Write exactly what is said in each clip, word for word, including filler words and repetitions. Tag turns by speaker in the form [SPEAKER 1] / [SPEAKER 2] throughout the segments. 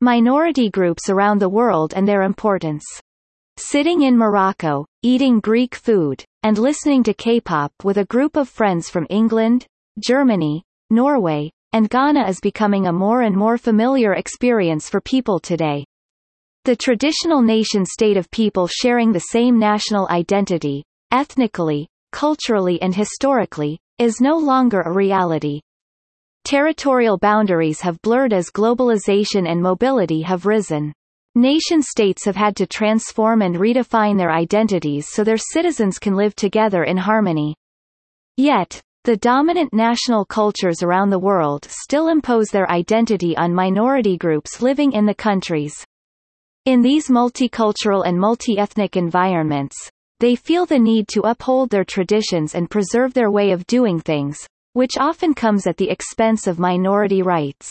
[SPEAKER 1] Minority groups around the world and their importance. Sitting in Morocco, eating Greek food, and listening to K-pop with a group of friends from England, Germany, Norway, and Ghana is becoming a more and more familiar experience for people today. The traditional nation-state of people sharing the same national identity, ethnically, culturally and historically, is no longer a reality. Territorial boundaries have blurred as globalization and mobility have risen. Nation-states have had to transform and redefine their identities so their citizens can live together in harmony. Yet, the dominant national cultures around the world still impose their identity on minority groups living in the countries. In these multicultural and multi-ethnic environments, they feel the need to uphold their traditions and preserve their way of doing things, which often comes at the expense of minority rights.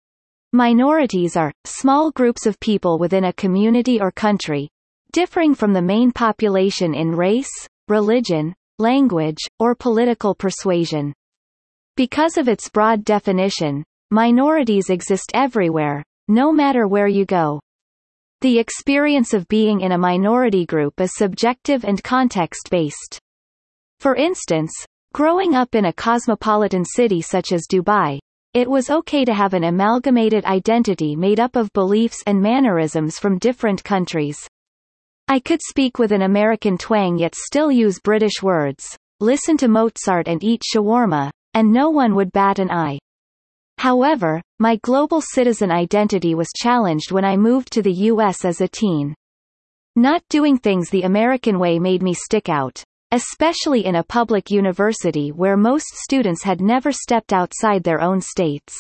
[SPEAKER 1] Minorities are small groups of people within a community or country, differing from the main population in race, religion, language, or political persuasion. Because of its broad definition, minorities exist everywhere, no matter where you go. The experience of being in a minority group is subjective and context-based. For instance, growing up in a cosmopolitan city such as Dubai, it was okay to have an amalgamated identity made up of beliefs and mannerisms from different countries. I could speak with an American twang yet still use British words, listen to Mozart and eat shawarma, and no one would bat an eye. However, my global citizen identity was challenged when I moved to the U S as a teen. Not doing things the American way made me stick out, especially in a public university where most students had never stepped outside their own states.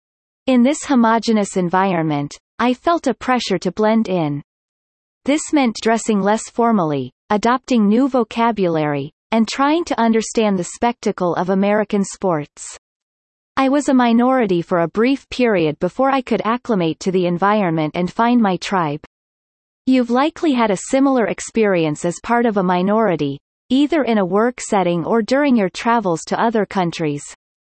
[SPEAKER 1] In this homogeneous environment, I felt a pressure to blend in. This meant dressing less formally, adopting new vocabulary, and trying to understand the spectacle of American sports. I was a minority for a brief period before I could acclimate to the environment and find my tribe. You've likely had a similar experience as part of a minority, either in a work setting or during your travels to other countries.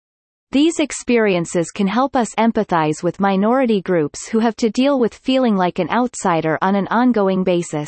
[SPEAKER 1] These experiences can help us empathize with minority groups who have to deal with feeling like an outsider on an ongoing basis.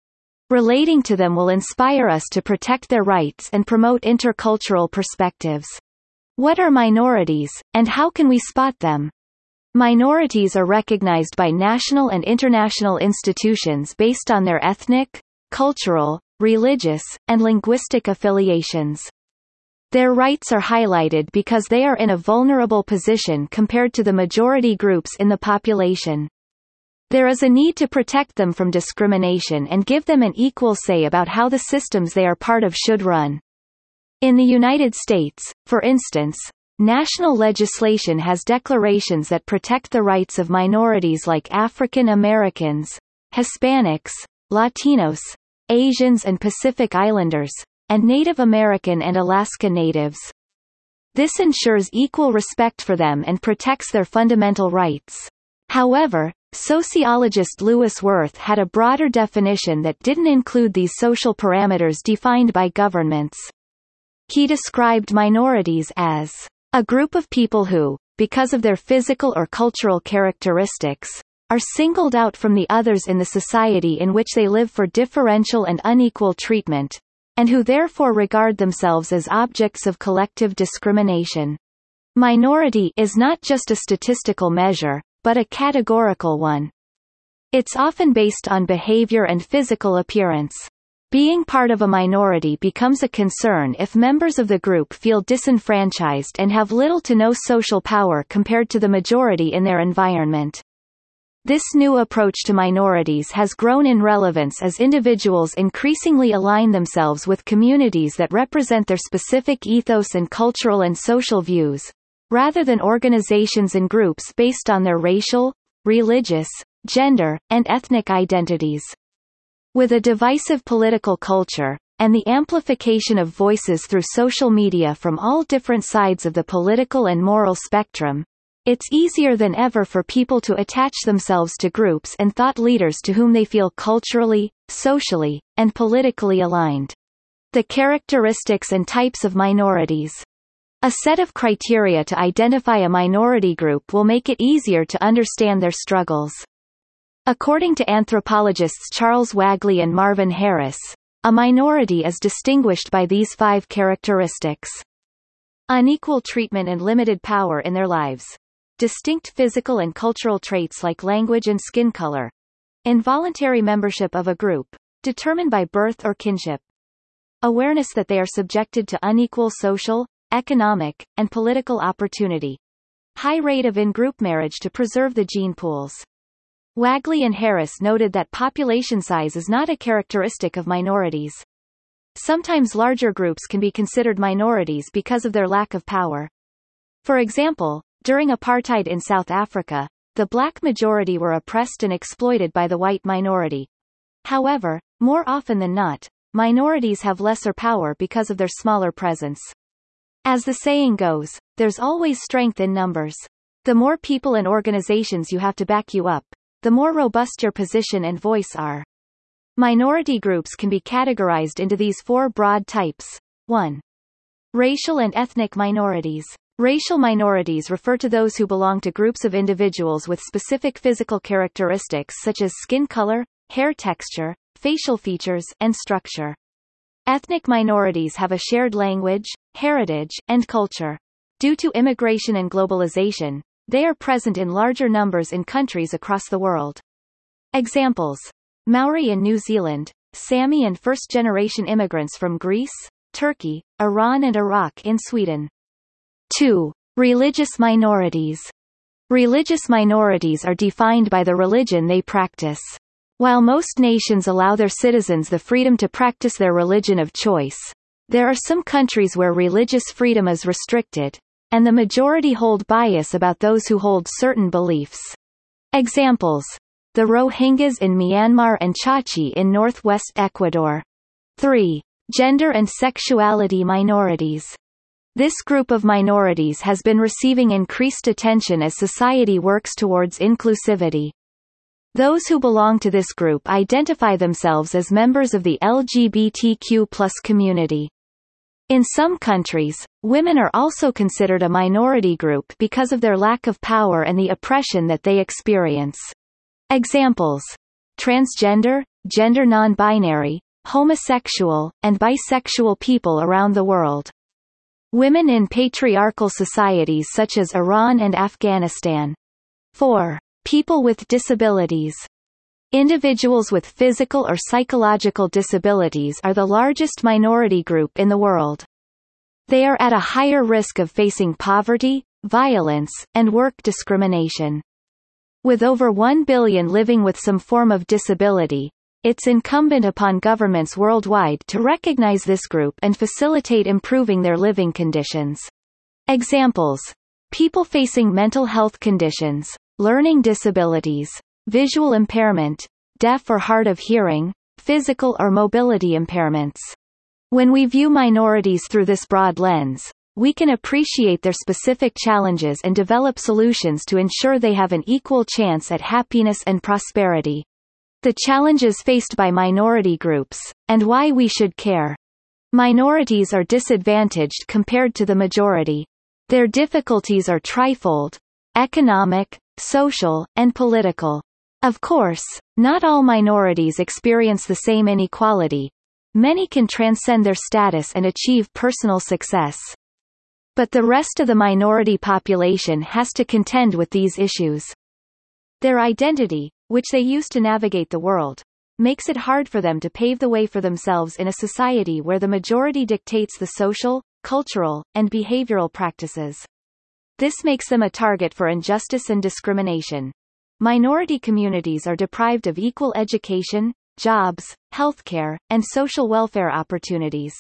[SPEAKER 1] Relating to them will inspire us to protect their rights and promote intercultural perspectives. What are minorities, and how can we spot them? Minorities are recognized by national and international institutions based on their ethnic, cultural, religious, and linguistic affiliations. Their rights are highlighted because they are in a vulnerable position compared to the majority groups in the population. There is a need to protect them from discrimination and give them an equal say about how the systems they are part of should run. In the United States, for instance, national legislation has declarations that protect the rights of minorities like African Americans, Hispanics, Latinos, Asians and Pacific Islanders, and Native American and Alaska Natives. This ensures equal respect for them and protects their fundamental rights. However, sociologist Lewis Wirth had a broader definition that didn't include these social parameters defined by governments. He described minorities as a group of people who, because of their physical or cultural characteristics, are singled out from the others in the society in which they live for differential and unequal treatment, and who therefore regard themselves as objects of collective discrimination. Minority is not just a statistical measure, but a categorical one. It's often based on behavior and physical appearance. Being part of a minority becomes a concern if members of the group feel disenfranchised and have little to no social power compared to the majority in their environment. This new approach to minorities has grown in relevance as individuals increasingly align themselves with communities that represent their specific ethos and cultural and social views, rather than organizations and groups based on their racial, religious, gender, and ethnic identities. With a divisive political culture, and the amplification of voices through social media from all different sides of the political and moral spectrum, it's easier than ever for people to attach themselves to groups and thought leaders to whom they feel culturally, socially, and politically aligned. The characteristics and types of minorities. A set of criteria to identify a minority group will make it easier to understand their struggles. According to anthropologists Charles Wagley and Marvin Harris, a minority is distinguished by these five characteristics: unequal treatment and limited power in their lives, distinct physical and cultural traits like language and skin color, involuntary membership of a group, determined by birth or kinship, awareness that they are subjected to unequal social, economic, and political opportunity, high rate of in-group marriage to preserve the gene pools. Wagley and Harris noted that population size is not a characteristic of minorities. Sometimes larger groups can be considered minorities because of their lack of power. For example, during apartheid in South Africa, the black majority were oppressed and exploited by the white minority. However, more often than not, minorities have lesser power because of their smaller presence. As the saying goes, there's always strength in numbers. The more people and organizations you have to back you up, the more robust your position and voice are. Minority groups can be categorized into these four broad types. one. Racial and ethnic minorities. Racial minorities refer to those who belong to groups of individuals with specific physical characteristics such as skin color, hair texture, facial features, and structure. Ethnic minorities have a shared language, heritage, and culture. Due to immigration and globalization, they are present in larger numbers in countries across the world. Examples: Maori in New Zealand, Sami and first-generation immigrants from Greece, Turkey, Iran and Iraq in Sweden. two. Religious minorities. Religious minorities are defined by the religion they practice. While most nations allow their citizens the freedom to practice their religion of choice, there are some countries where religious freedom is restricted, and the majority hold bias about those who hold certain beliefs. Examples: the Rohingyas in Myanmar and Chachi in northwest Ecuador. three. Gender and sexuality minorities. This group of minorities has been receiving increased attention as society works towards inclusivity. Those who belong to this group identify themselves as members of the L G B T Q plus community. In some countries, women are also considered a minority group because of their lack of power and the oppression that they experience. Examples: transgender, gender non-binary, homosexual, and bisexual people around the world. Women in patriarchal societies such as Iran and Afghanistan. four. People with disabilities. Individuals with physical or psychological disabilities are the largest minority group in the world. They are at a higher risk of facing poverty, violence, and work discrimination. With over one billion living with some form of disability, it's incumbent upon governments worldwide to recognize this group and facilitate improving their living conditions. Examples: people facing mental health conditions, learning disabilities, visual impairment, deaf or hard of hearing, physical or mobility impairments. When we view minorities through this broad lens, we can appreciate their specific challenges and develop solutions to ensure they have an equal chance at happiness and prosperity. The challenges faced by minority groups, and why we should care. Minorities are disadvantaged compared to the majority. Their difficulties are trifold: economic, social, and political. Of course, not all minorities experience the same inequality. Many can transcend their status and achieve personal success. But the rest of the minority population has to contend with these issues. Their identity, which they use to navigate the world, makes it hard for them to pave the way for themselves in a society where the majority dictates the social, cultural, and behavioral practices. This makes them a target for injustice and discrimination. Minority communities are deprived of equal education, jobs, healthcare, and social welfare opportunities.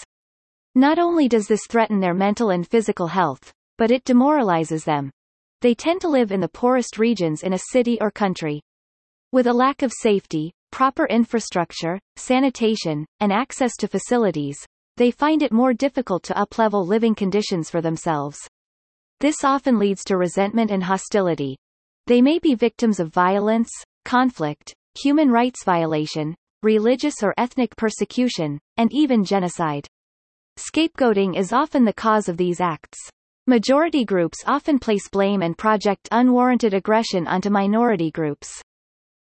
[SPEAKER 1] Not only does this threaten their mental and physical health, but it demoralizes them. They tend to live in the poorest regions in a city or country. With a lack of safety, proper infrastructure, sanitation, and access to facilities, they find it more difficult to up-level living conditions for themselves. This often leads to resentment and hostility. They may be victims of violence, conflict, human rights violation, religious or ethnic persecution, and even genocide. Scapegoating is often the cause of these acts. Majority groups often place blame and project unwarranted aggression onto minority groups.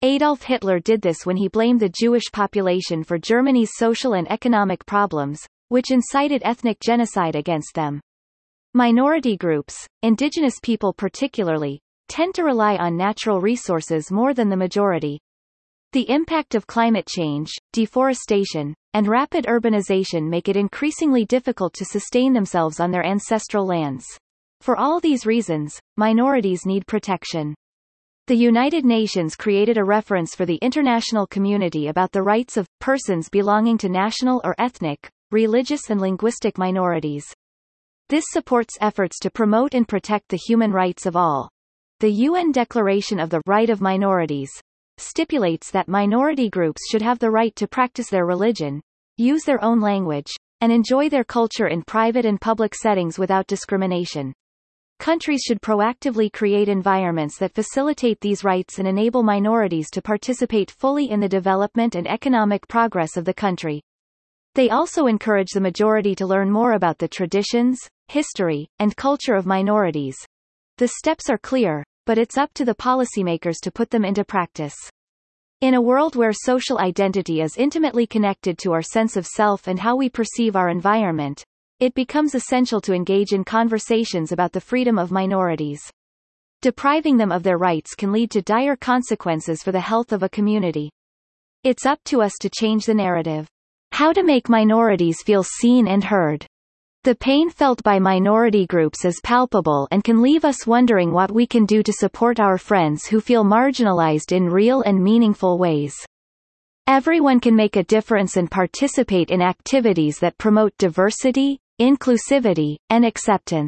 [SPEAKER 1] Adolf Hitler did this when he blamed the Jewish population for Germany's social and economic problems, which incited ethnic genocide against them. Minority groups, indigenous people particularly, tend to rely on natural resources more than the majority. The impact of climate change, deforestation, and rapid urbanization make it increasingly difficult to sustain themselves on their ancestral lands. For all these reasons, minorities need protection. The United Nations created a reference for the international community about the rights of persons belonging to national or ethnic, religious and linguistic minorities. This supports efforts to promote and protect the human rights of all. The U N Declaration of the Right of Minorities stipulates that minority groups should have the right to practice their religion, use their own language, and enjoy their culture in private and public settings without discrimination. Countries should proactively create environments that facilitate these rights and enable minorities to participate fully in the development and economic progress of the country. They also encourage the majority to learn more about the traditions, history, and culture of minorities. The steps are clear, but it's up to the policymakers to put them into practice. In a world where social identity is intimately connected to our sense of self and how we perceive our environment, it becomes essential to engage in conversations about the freedom of minorities. Depriving them of their rights can lead to dire consequences for the health of a community. It's up to us to change the narrative. How to make minorities feel seen and heard. The pain felt by minority groups is palpable and can leave us wondering what we can do to support our friends who feel marginalized in real and meaningful ways. Everyone can make a difference and participate in activities that promote diversity, inclusivity, and acceptance.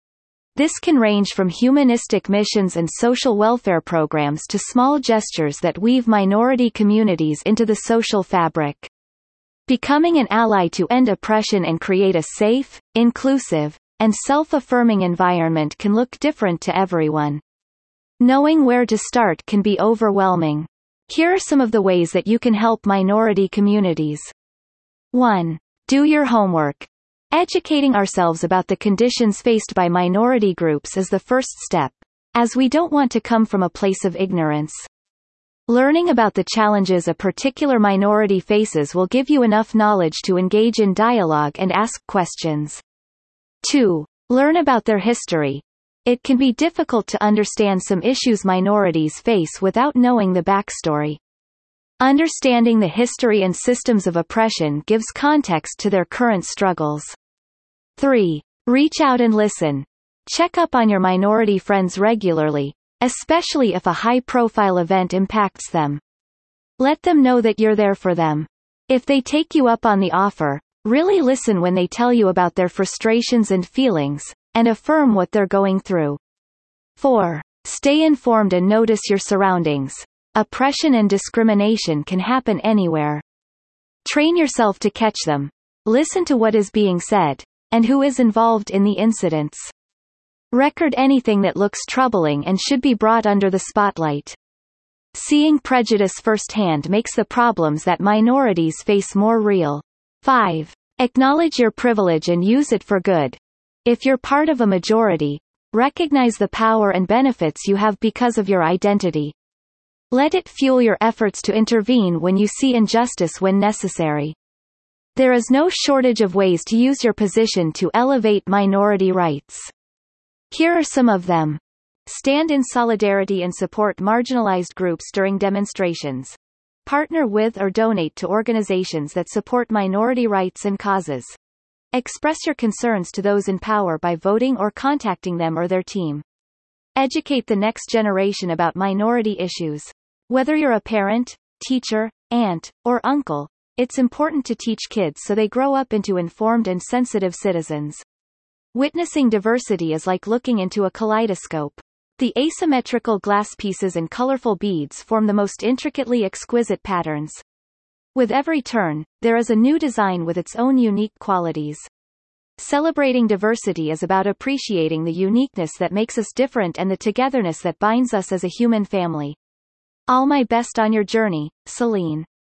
[SPEAKER 1] This can range from humanistic missions and social welfare programs to small gestures that weave minority communities into the social fabric. Becoming an ally to end oppression and create a safe, inclusive, and self-affirming environment can look different to everyone. Knowing where to start can be overwhelming. Here are some of the ways that you can help minority communities. one. Do your homework. Educating ourselves about the conditions faced by minority groups is the first step, as we don't want to come from a place of ignorance. Learning about the challenges a particular minority faces will give you enough knowledge to engage in dialogue and ask questions. two. Learn about their history. It can be difficult to understand some issues minorities face without knowing the backstory. Understanding the history and systems of oppression gives context to their current struggles. three. Reach out and listen. Check up on your minority friends regularly, especially if a high-profile event impacts them. Let them know that you're there for them. If they take you up on the offer, really listen when they tell you about their frustrations and feelings, and affirm what they're going through. four. Stay informed and notice your surroundings. Oppression and discrimination can happen anywhere. Train yourself to catch them. Listen to what is being said, and who is involved in the incidents. Record anything that looks troubling and should be brought under the spotlight. Seeing prejudice firsthand makes the problems that minorities face more real. five. Acknowledge your privilege and use it for good. If you're part of a majority, recognize the power and benefits you have because of your identity. Let it fuel your efforts to intervene when you see injustice when necessary. There is no shortage of ways to use your position to elevate minority rights. Here are some of them. Stand in solidarity and support marginalized groups during demonstrations. Partner with or donate to organizations that support minority rights and causes. Express your concerns to those in power by voting or contacting them or their team. Educate the next generation about minority issues. Whether you're a parent, teacher, aunt, or uncle, it's important to teach kids so they grow up into informed and sensitive citizens. Witnessing diversity is like looking into a kaleidoscope. The asymmetrical glass pieces and colorful beads form the most intricately exquisite patterns. With every turn, there is a new design with its own unique qualities. Celebrating diversity is about appreciating the uniqueness that makes us different and the togetherness that binds us as a human family. All my best on your journey, Celine.